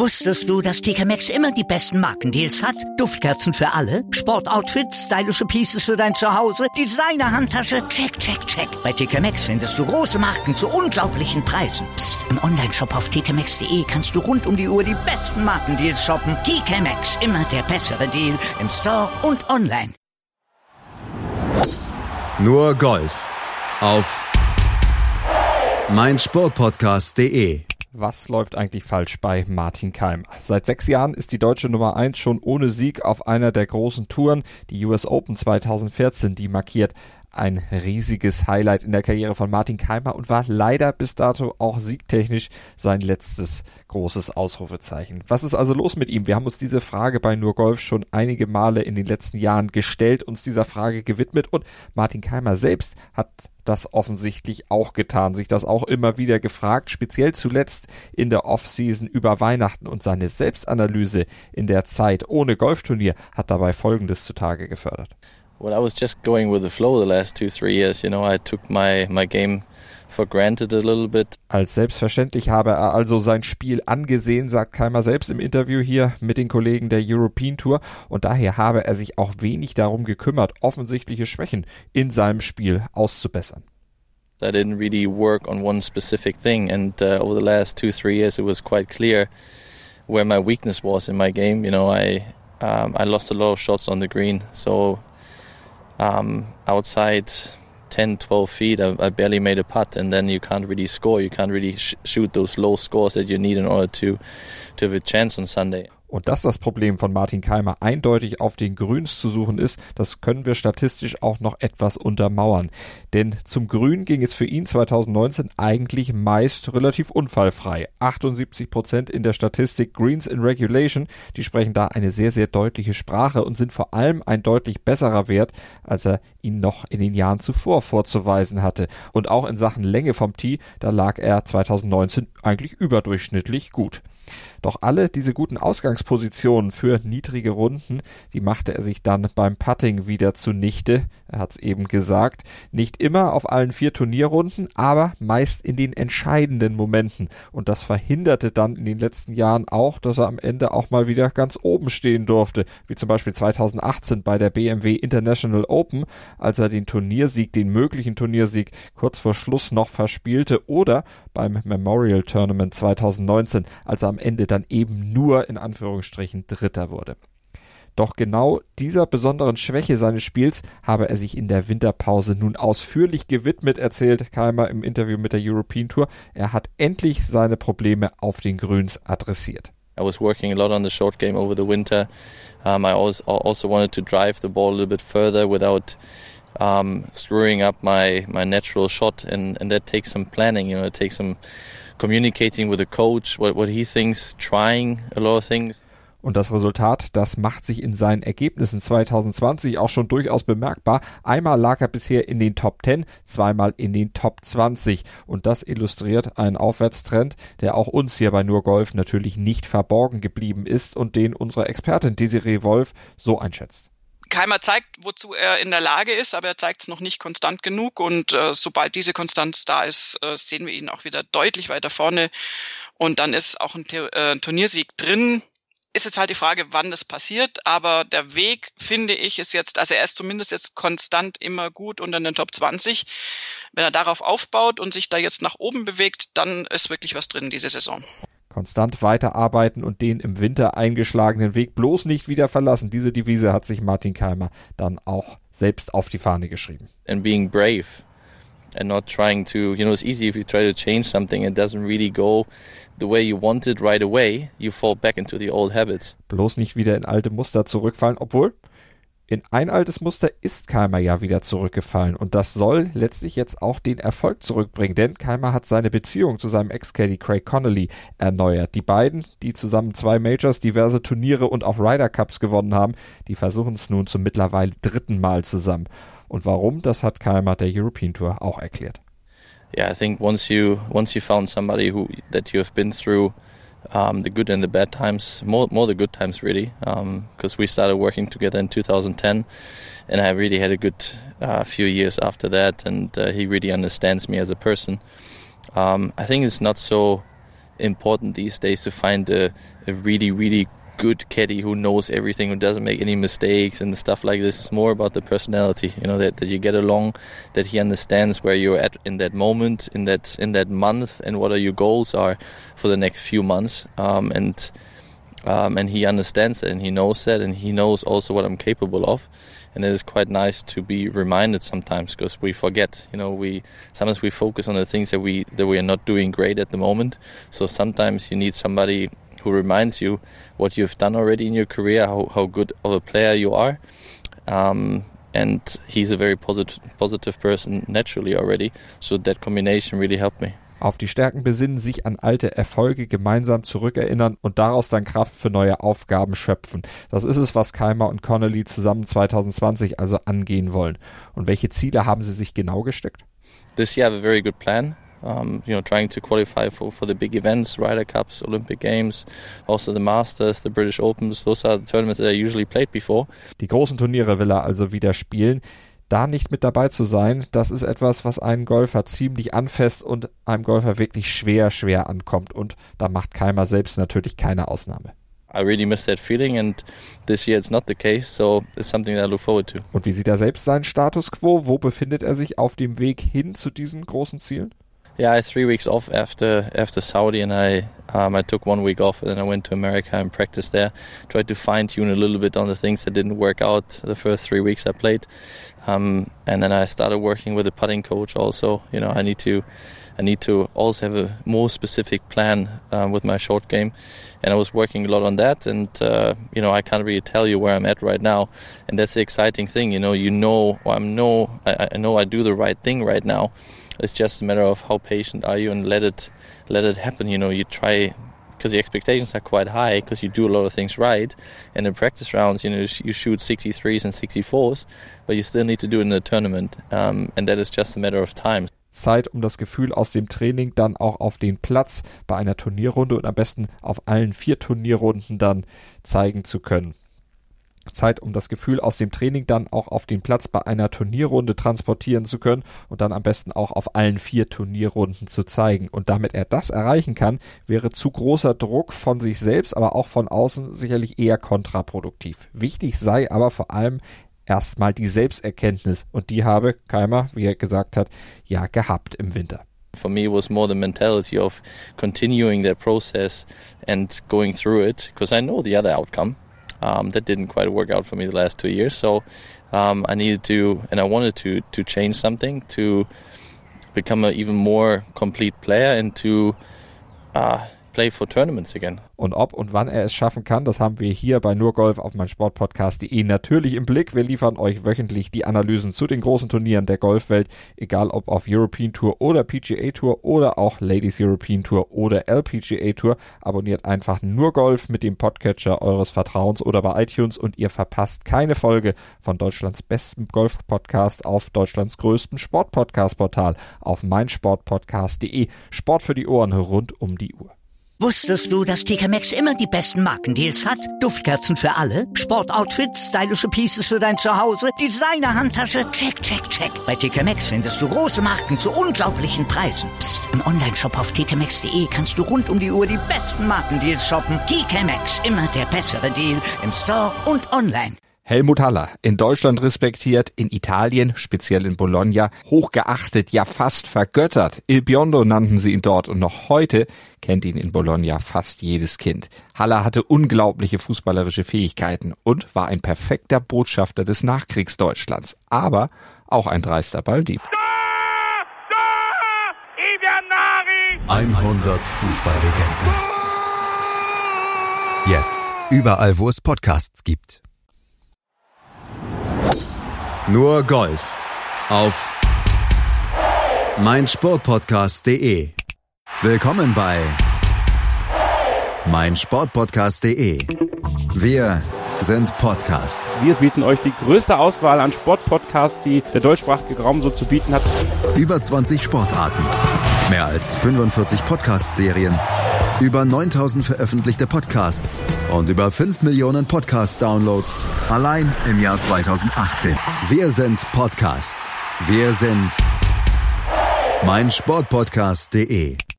Wusstest du, dass TK Maxx immer die besten Markendeals hat? Duftkerzen für alle, Sportoutfits, stylische Pieces für dein Zuhause, Designer-Handtasche, check, check, check. Bei TK Maxx findest du große Marken zu unglaublichen Preisen. Psst. Im Onlineshop auf tkmaxx.de kannst du rund um die Uhr die besten Markendeals shoppen. TK Maxx, immer der bessere Deal im Store und online. Nur Golf auf meinsportpodcast.de. Was läuft eigentlich falsch bei Martin Kaymer? Seit 6 Jahren ist die deutsche Nummer 1 schon ohne Sieg auf einer der großen Touren. Die US Open 2014, die markiert ein riesiges Highlight in der Karriere von Martin Kaymer und war leider bis dato auch siegtechnisch sein letztes großes Ausrufezeichen. Was ist also los mit ihm? Wir haben uns diese Frage bei Nur Golf schon einige Male in den letzten Jahren gestellt, uns dieser Frage gewidmet und Martin Kaymer selbst hat das offensichtlich auch getan, sich das auch immer wieder gefragt, speziell zuletzt in der Offseason über Weihnachten und seine Selbstanalyse in der Zeit ohne Golfturnier hat dabei Folgendes zutage gefördert. Well, I was just going with the flow the last 2-3 years. You know, I took my game for granted a little bit. Als selbstverständlich habe er also sein Spiel angesehen, sagt Kaymer selbst im Interview hier mit den Kollegen der European Tour und daher habe er sich auch wenig darum gekümmert, offensichtliche Schwächen in seinem Spiel auszubessern. I didn't really work on one specific thing and over the last 2-3 years it was quite clear where my weakness was in my game. You know, I lost a lot of shots on the green, so outside 10-12 feet I barely made a putt and then you can't really score, you can't really shoot those low scores that you need in order to have a chance on Sunday. Und dass das Problem von Martin Kaymer eindeutig auf den Grüns zu suchen ist, das können wir statistisch auch noch etwas untermauern. Denn zum Grün ging es für ihn 2019 eigentlich meist relativ unfallfrei. 78% in der Statistik Greens in Regulation, die sprechen da eine sehr, sehr deutliche Sprache und sind vor allem ein deutlich besserer Wert, als er ihn noch in den Jahren zuvor vorzuweisen hatte. Und auch in Sachen Länge vom Tee, da lag er 2019 eigentlich überdurchschnittlich gut. Doch alle diese guten Ausgangspositionen für niedrige Runden, die machte er sich dann beim Putting wieder zunichte. Er hat es eben gesagt, nicht immer auf allen 4 Turnierrunden, aber meist in den entscheidenden Momenten. Und das verhinderte dann in den letzten Jahren auch, dass er am Ende auch mal wieder ganz oben stehen durfte. Wie zum Beispiel 2018 bei der BMW International Open, als er den Turniersieg, den möglichen Turniersieg, kurz vor Schluss noch verspielte. Oder beim Memorial Tournament 2019, als er am Ende dann eben nur in Anführungsstrichen Dritter wurde. Doch genau dieser besonderen Schwäche seines Spiels habe er sich in der Winterpause nun ausführlich gewidmet, erzählt Kaymer im Interview mit der European Tour. Er hat endlich seine Probleme auf den Grüns adressiert. I was working a lot on the short game over the winter. I also wanted to drive the ball a little bit further without screwing up my natural shot, and that takes some planning. You know, it takes some communicating with the coach, what he thinks, trying a lot of things. Und das Resultat, das macht sich in seinen Ergebnissen 2020 auch schon durchaus bemerkbar. Einmal lag er bisher in den Top 10, zweimal in den Top 20. Und das illustriert einen Aufwärtstrend, der auch uns hier bei Nur Golf natürlich nicht verborgen geblieben ist und den unsere Expertin Desiree Wolf so einschätzt. Kaymer zeigt, wozu er in der Lage ist, aber er zeigt es noch nicht konstant genug und sobald diese Konstanz da ist, sehen wir ihn auch wieder deutlich weiter vorne und dann ist auch ein Turniersieg drin. Ist jetzt halt die Frage, wann das passiert, aber der Weg, finde ich, ist jetzt, also er ist zumindest jetzt konstant immer gut unter den Top 20. Wenn er darauf aufbaut und sich da jetzt nach oben bewegt, dann ist wirklich was drin diese Saison. Konstant weiterarbeiten und den im Winter eingeschlagenen Weg bloß nicht wieder verlassen. Diese Devise hat sich Martin Kaymer dann auch selbst auf die Fahne geschrieben. And being brave and not trying to, you know, it's easy if you try to change something, it doesn't really go the way you want it right away, you fall back into the old habits. Bloß nicht wieder in alte Muster zurückfallen, obwohl in ein altes Muster ist Kaymer ja wieder zurückgefallen und das soll letztlich jetzt auch den Erfolg zurückbringen, denn Kaymer hat seine Beziehung zu seinem Ex-Caddy Craig Connolly erneuert. Die beiden, die zusammen 2 Majors, diverse Turniere und auch Ryder Cups gewonnen haben, die versuchen es nun zum mittlerweile 3. Mal zusammen. Und warum, das hat Kaymer der European Tour auch erklärt. Yeah, I think once you found somebody that you have been through the good and the bad times, more the good times really, because we started working together in 2010 and I really had a good few years after that and he really understands me as a person. I think it's not so important these days to find a really, really good caddy who knows everything, who doesn't make any mistakes and stuff like this. It's more about the personality, that you get along, that he understands where you're at in that moment, in that month, and what are your goals are for the next few months. And he understands that, and he knows that, and he knows also what I'm capable of. And it is quite nice to be reminded sometimes, because we forget. Sometimes we focus on the things that we are not doing great at the moment. So sometimes you need somebody who reminds you what you've done already in your career, how good of a player you are. And he's a very positive person naturally already. So that combination really helped me. Auf die Stärken besinnen, sich an alte Erfolge gemeinsam zurückerinnern und daraus dann Kraft für neue Aufgaben schöpfen. Das ist es, was Kaymer und Connolly zusammen 2020 also angehen wollen. Und welche Ziele haben sie sich genau gesteckt? This year I have a very good plan. Trying to qualify for the big events, Ryder Cups, Olympic Games, also the Masters, the British Opens. Those are the tournaments that I usually played before. Die großen Turniere will er also wieder spielen. Da nicht mit dabei zu sein, das ist etwas, was einen Golfer ziemlich anfasst und einem Golfer wirklich schwer ankommt. Und da macht Kaymer selbst natürlich keine Ausnahme. I really miss that feeling, and this year it's not the case, so it's something that I look forward to. Und wie sieht er selbst seinen Status quo? Wo befindet er sich auf dem Weg hin zu diesen großen Zielen? Yeah, I had 3 weeks off after Saudi, and I took 1 week off, and then I went to America and practiced there. Tried to fine-tune a little bit on the things that didn't work out the first 3 weeks I played. And then I started working with a putting coach also. I need to also have a more specific plan with my short game. And I was working a lot on that, and I can't really tell you where I'm at right now. And that's the exciting thing, I know I do the right thing right now. It's just a matter of how patient are you and let it happen. You try, because the expectations are quite high because you do a lot of things right. And in practice rounds, you shoot 63s and 64s, but you still need to do it in the tournament. And that is just a matter of time. Zeit, um das Gefühl aus dem Training dann auch auf den Platz bei einer Turnierrunde und am besten auf allen 4 Turnierrunden dann zeigen zu können. Zeit, um das Gefühl aus dem Training dann auch auf den Platz bei einer Turnierrunde transportieren zu können und dann am besten auch auf allen 4 Turnierrunden zu zeigen. Und damit er das erreichen kann, wäre zu großer Druck von sich selbst, aber auch von außen sicherlich eher kontraproduktiv. Wichtig sei aber vor allem erstmal die Selbsterkenntnis, und die habe Kaymer, wie er gesagt hat, ja gehabt im Winter. For me, it was more the mentality of continuing that process and going through it, because I know the other outcome. That didn't quite work out for me the last 2 years, so I needed to, and I wanted to change something, to become an even more complete player and to play for tournaments again. Und ob und wann er es schaffen kann, das haben wir hier bei Nur Golf auf meinsportpodcast.de natürlich im Blick. Wir liefern euch wöchentlich die Analysen zu den großen Turnieren der Golfwelt, egal ob auf European Tour oder PGA Tour oder auch Ladies European Tour oder LPGA Tour. Abonniert einfach Nur Golf mit dem Podcatcher eures Vertrauens oder bei iTunes und ihr verpasst keine Folge von Deutschlands bestem Golf-Podcast auf Deutschlands größtem Sport-Podcast-Portal auf meinsportpodcast.de. Sport für die Ohren rund um die Uhr. Wusstest du, dass TK Maxx immer die besten Markendeals hat? Duftkerzen für alle, Sportoutfits, stylische Pieces für dein Zuhause, Designer-Handtasche, check. Bei TK Maxx findest du große Marken zu unglaublichen Preisen. Psst. Im Onlineshop auf tkmaxx.de kannst du rund um die Uhr die besten Markendeals shoppen. TK Maxx, immer der bessere Deal im Store und online. Helmut Haller, in Deutschland respektiert, in Italien, speziell in Bologna, hochgeachtet, ja fast vergöttert. Il Biondo nannten sie ihn dort und noch heute kennt ihn in Bologna fast jedes Kind. Haller hatte unglaubliche fußballerische Fähigkeiten und war ein perfekter Botschafter des Nachkriegsdeutschlands, aber auch ein dreister Balldieb. 100 Fußballlegenden. Jetzt überall, wo es Podcasts gibt. Nur Golf auf meinsportpodcast.de. Willkommen bei meinsportpodcast.de. Wir sind Podcast. Wir bieten euch die größte Auswahl an Sportpodcasts, die der deutschsprachige Raum so zu bieten hat. Über 20 Sportarten, mehr als 45 Podcast-Serien, über 9000 veröffentlichte Podcasts und über 5 Millionen Podcast-Downloads allein im Jahr 2018. Wir sind Podcast. Wir sind meinsportpodcast.de.